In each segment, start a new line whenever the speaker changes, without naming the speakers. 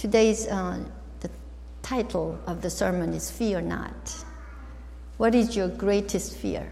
Today's the title of the sermon is Fear Not. What is your greatest fear?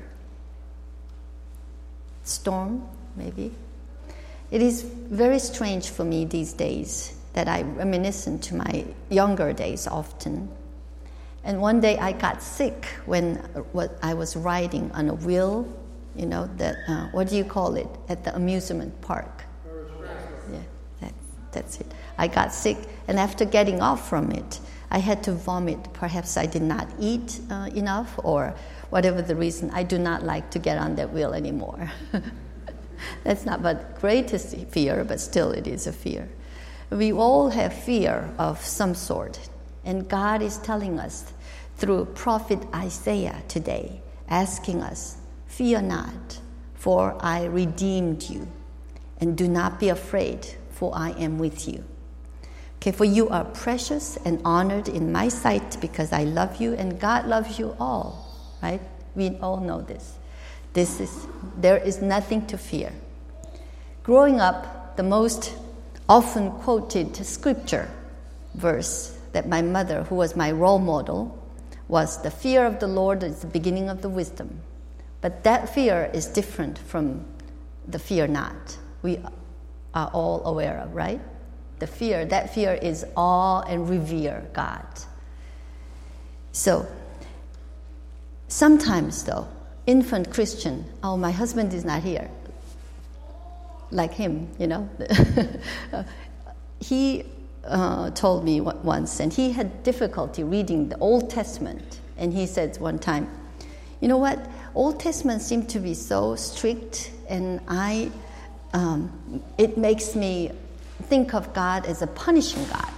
Storm, maybe? It is very strange for me these days that I reminisce to my younger days often. And one day I got sick when I was riding on a wheel, what do you call it, at the amusement park? Yeah, that's it. I got sick, and after getting off from it, I had to vomit. Perhaps I did not eat enough, or whatever the reason, I do not like to get on that wheel anymore. That's not my greatest fear, but still it is a fear. We all have fear of some sort, and God is telling us through prophet Isaiah today, asking us, "Fear not, for I redeemed you, and do not be afraid, for I am with you." Okay, for you are precious and honored in my sight because I love you, and God loves you all, right? We all know this. There is nothing to fear. Growing up, the most often quoted scripture verse that my mother, who was my role model, was, "The fear of the Lord is the beginning of the wisdom." But that fear is different from the fear not. We are all aware of, right? That fear is awe and revere God. So, sometimes though, infant Christian, my husband is not here, like him, he told me once, and he had difficulty reading the Old Testament, and he said one time, "You know what, Old Testament seemed to be so strict, and it makes me think of God as a punishing God.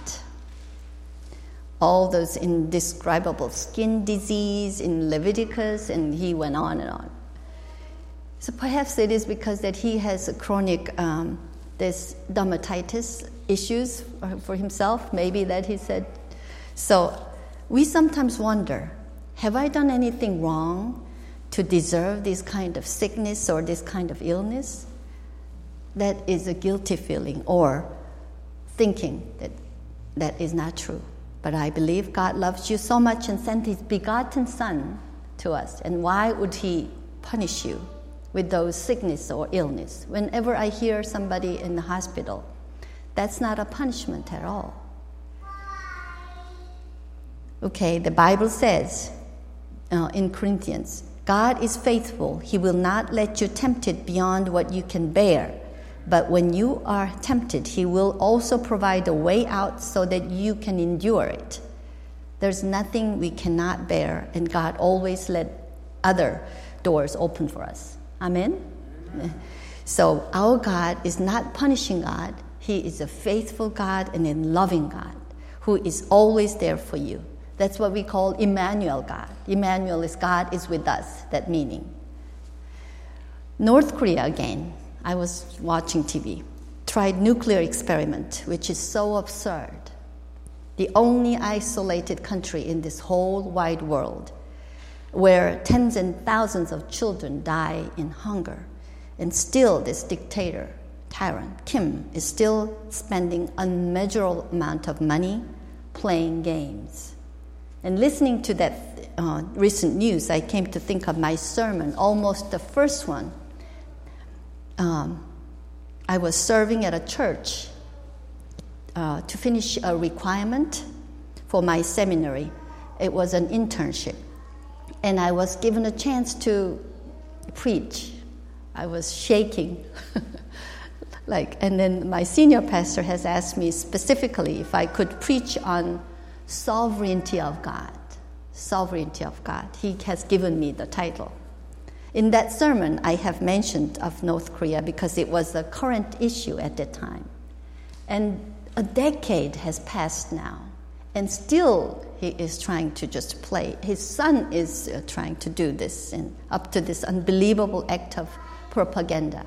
All those indescribable skin disease in Leviticus," and he went on and on. So perhaps it is because that he has a chronic this dermatitis issues for himself, maybe that he said. So we sometimes wonder, have I done anything wrong to deserve this kind of sickness or this kind of illness? That is a guilty feeling, or thinking that is not true. But I believe God loves you so much and sent His begotten Son to us. And why would He punish you with those sickness or illness? Whenever I hear somebody in the hospital, that's not a punishment at all. Okay, the Bible says in Corinthians, "God is faithful. He will not let you tempted beyond what you can bear. But when you are tempted, He will also provide a way out so that you can endure it." There's nothing we cannot bear, and God always let other doors open for us. Amen? So our God is not punishing God. He is a faithful God and a loving God who is always there for you. That's what we call Emmanuel God. Emmanuel is God is with us, that meaning. North Korea again. I was watching TV, tried nuclear experiment, which is so absurd. The only isolated country in this whole wide world where tens and thousands of children die in hunger. And still this dictator, tyrant, Kim, is still spending unmeasurable amount of money playing games. And listening to that recent news, I came to think of my sermon, almost the first one. I was serving at a church to finish a requirement for my seminary. It was an internship. And I was given a chance to preach. I was shaking. And then my senior pastor has asked me specifically if I could preach on sovereignty of God. Sovereignty of God. He has given me the title. In that sermon, I have mentioned of North Korea because it was a current issue at that time. And a decade has passed now, and still he is trying to just play. His son is trying to do this, and up to this unbelievable act of propaganda.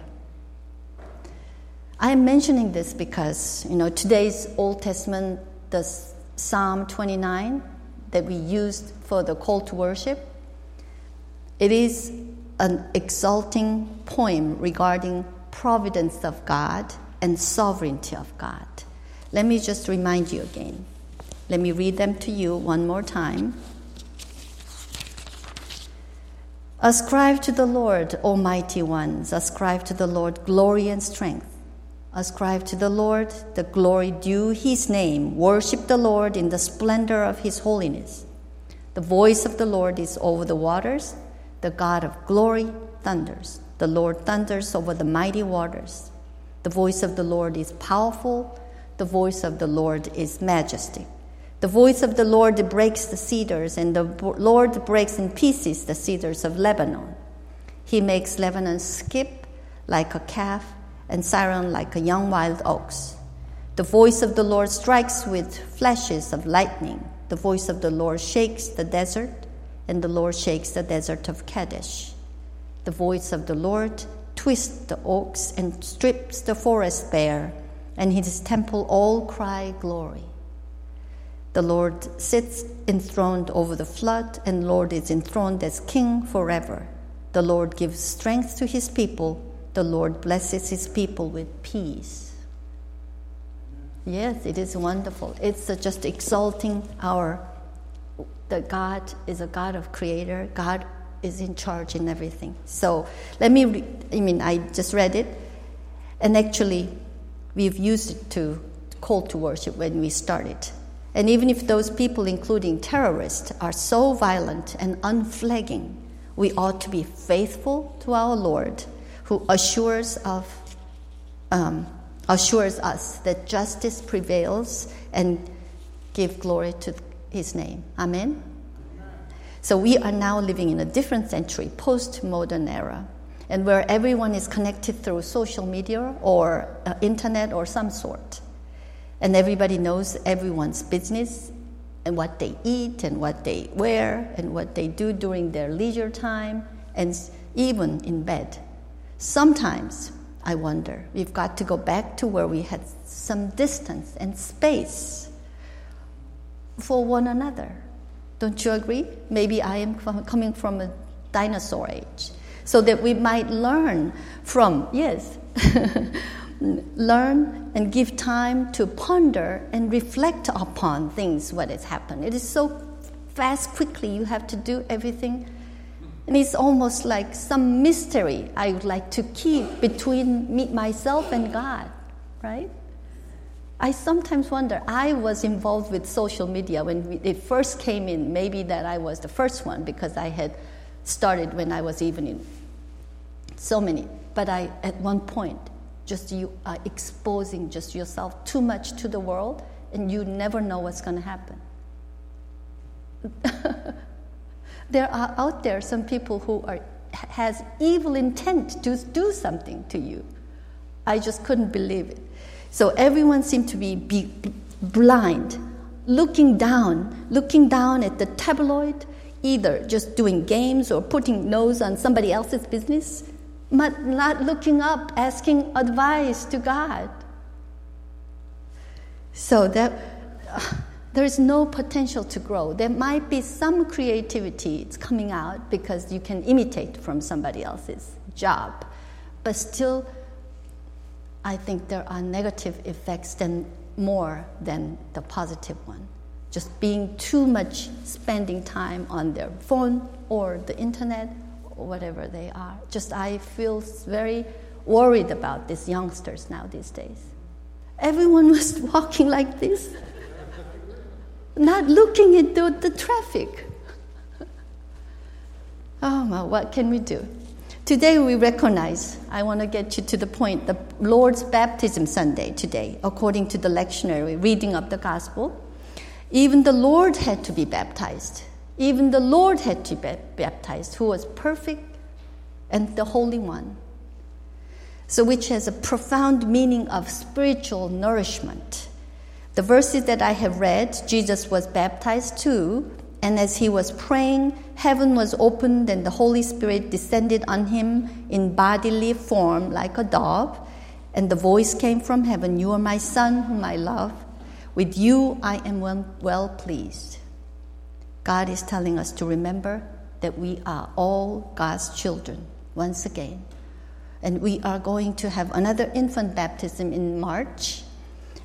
I am mentioning this because, today's Old Testament, the Psalm 29 that we used for the call to worship, it is an exalting poem regarding providence of God and sovereignty of God. Let me just remind you again. Let me read them to you one more time. Ascribe to the Lord, O mighty ones. Ascribe to the Lord glory and strength. Ascribe to the Lord the glory due his name. Worship the Lord in the splendor of his holiness. The voice of the Lord is over the waters. The God of glory thunders. The Lord thunders over the mighty waters. The voice of the Lord is powerful. The voice of the Lord is majestic. The voice of the Lord breaks the cedars, and the Lord breaks in pieces the cedars of Lebanon. He makes Lebanon skip like a calf, and Syrian like a young wild ox. The voice of the Lord strikes with flashes of lightning. The voice of the Lord shakes the desert, and the Lord shakes the desert of Kadesh. The voice of the Lord twists the oaks and strips the forest bare, and in his temple all cry glory. The Lord sits enthroned over the flood, and the Lord is enthroned as king forever. The Lord gives strength to his people. The Lord blesses his people with peace. Yes, it is wonderful. It's just exalting that God is a God of creator. God is in charge in everything. So I just read it, and actually we've used it to call to worship when we started. And even if those people, including terrorists, are so violent and unflagging, we ought to be faithful to our Lord, who assures us that justice prevails and give glory to his name. Amen? So we are now living in a different century, post-modern era, and where everyone is connected through social media or internet or some sort. And everybody knows everyone's business and what they eat and what they wear and what they do during their leisure time and even in bed. Sometimes I wonder, we've got to go back to where we had some distance and space for one another. Don't you agree? Maybe I am coming from a dinosaur age, so that we might learn from, learn and give time to ponder and reflect upon things, what has happened. It is so fast, quickly, you have to do everything. And it's almost like some mystery I would like to keep between myself and God, right? I sometimes wonder, I was involved with social media when it first came in. Maybe that I was the first one because I had started when I was even in so many. But at one point, just you are exposing just yourself too much to the world, and you never know what's going to happen. There are out there some people who has evil intent to do something to you. I just couldn't believe it. So everyone seemed to be blind, looking down at the tabloid, either just doing games or putting nose on somebody else's business, but not looking up, asking advice to God. So that there is no potential to grow. There might be some creativity, it's coming out because you can imitate from somebody else's job, but still, I think there are negative effects more than the positive one. Just being too much, spending time on their phone or the internet or whatever they are. I feel very worried about these youngsters now these days. Everyone was walking like this, not looking into the traffic. Oh, well, what can we do? Today we recognize, I want to get you to the point, the Lord's Baptism Sunday today, according to the lectionary reading of the gospel. Even the Lord had to be baptized. Even the Lord had to be baptized, who was perfect and the Holy One. So which has a profound meaning of spiritual nourishment. The verses that I have read, Jesus was baptized too, and as he was praying, heaven was opened and the Holy Spirit descended on him in bodily form like a dove. And the voice came from heaven, "You are my Son whom I love. With you I am well pleased." God is telling us to remember that we are all God's children once again. And we are going to have another infant baptism in March.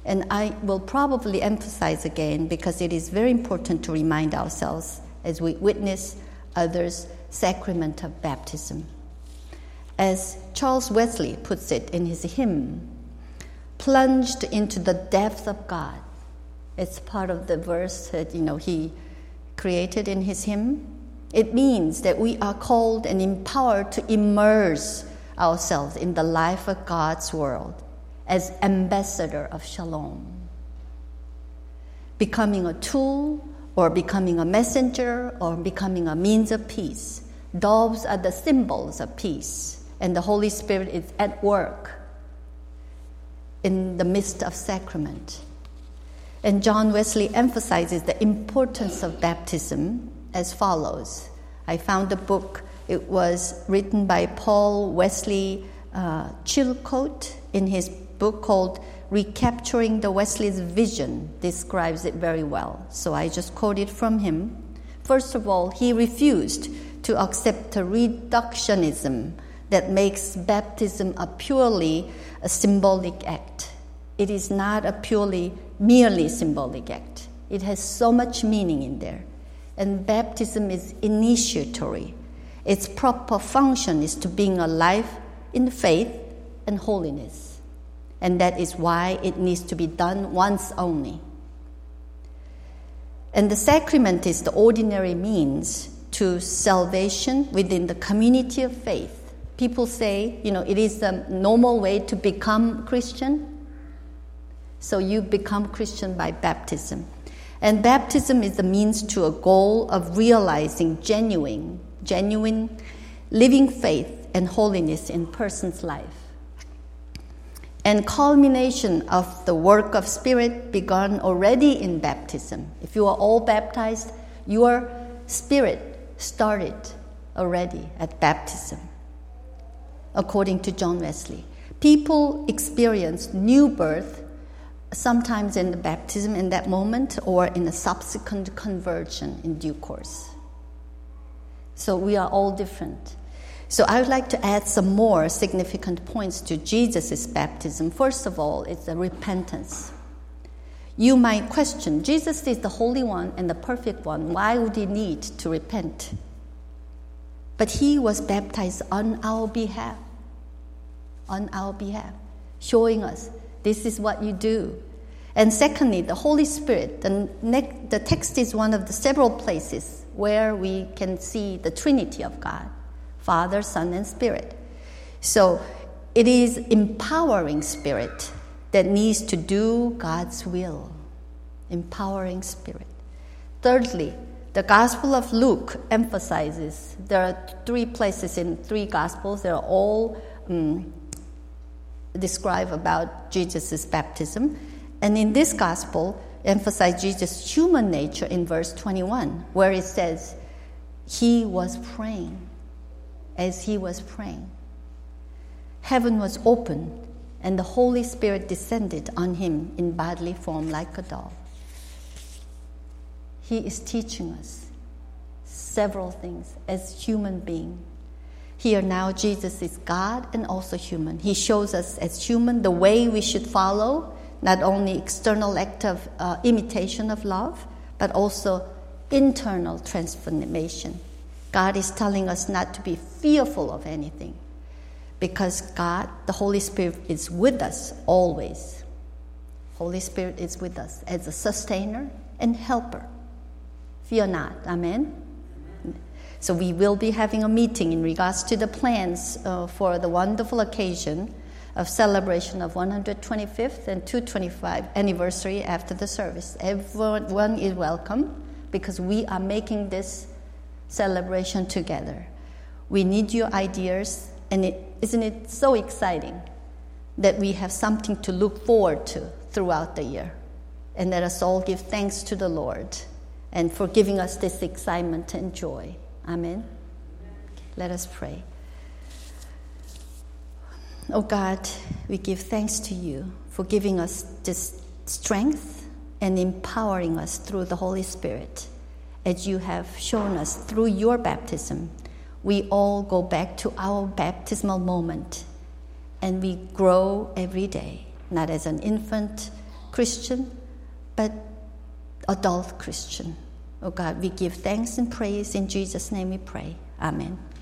And I will probably emphasize again because it is very important to remind ourselves as we witness others' sacrament of baptism. As Charles Wesley puts it in his hymn, plunged into the depth of God. It's part of the verse that he created in his hymn. It means that we are called and empowered to immerse ourselves in the life of God's world as ambassador of shalom. Becoming a tool or becoming a messenger or becoming a means of peace. Doves are the symbols of peace, and the Holy Spirit is at work in the midst of sacrament. And John Wesley emphasizes the importance of baptism as follows. I found a book. It was written by Paul Wesley Chilcote in his book called Recapturing the Wesley's Vision. Describes it very well. So I just quoted from him. First of all, he refused to accept a reductionism that makes baptism a purely symbolic act. It is not a merely symbolic act. It has so much meaning in there. And baptism is initiatory. Its proper function is to being alive in faith and holiness. And that is why it needs to be done once only. And the sacrament is the ordinary means to salvation within the community of faith. People say, it is the normal way to become Christian. So you become Christian by baptism. And baptism is the means to a goal of realizing genuine living faith and holiness in person's life. And culmination of the work of Spirit begun already in baptism. If you are all baptized, your spirit started already at baptism. According to John Wesley, people experience new birth sometimes in the baptism in that moment or in a subsequent conversion in due course. So we are all different. So I would like to add some more significant points to Jesus' baptism. First of all, it's the repentance. You might question, Jesus is the Holy One and the Perfect One. Why would he need to repent? But he was baptized on our behalf, showing us this is what you do. And secondly, the Holy Spirit. The text is one of the several places where we can see the Trinity of God, Father, Son, and Spirit. So it is empowering Spirit that needs to do God's will. Empowering Spirit. Thirdly, the Gospel of Luke emphasizes, there are 3 places in 3 Gospels, they are all describe about Jesus' baptism. And in this Gospel, emphasize Jesus' human nature in verse 21, where it says, he was praying. As he was praying, heaven was opened, and the Holy Spirit descended on him in bodily form like a dove. He is teaching us several things as human being. Here now, Jesus is God and also human. He shows us as human the way we should follow, not only external act of imitation of love, but also internal transformation. God is telling us not to be fearful of anything because God, the Holy Spirit, is with us always. Holy Spirit is with us as a sustainer and helper. Fear not. Amen? So we will be having a meeting in regards to the plans for the wonderful occasion of celebration of 125th and 225th anniversary after the service. Everyone is welcome because we are making this celebration together. We need your ideas, and isn't it so exciting that we have something to look forward to throughout the year? And let us all give thanks to the Lord and for giving us this excitement and joy. Amen. Let us pray. Oh God, we give thanks to you for giving us this strength and empowering us through the Holy Spirit. As you have shown us through your baptism, we all go back to our baptismal moment and we grow every day, not as an infant Christian, but adult Christian. Oh God, we give thanks and praise. In Jesus' name we pray. Amen.